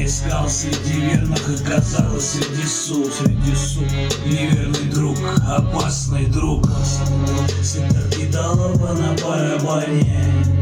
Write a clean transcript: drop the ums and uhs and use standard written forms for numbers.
Искал среди верных, оказалось среди суд. Неверный друг, опасный друг. Всегда кидалова на барабане.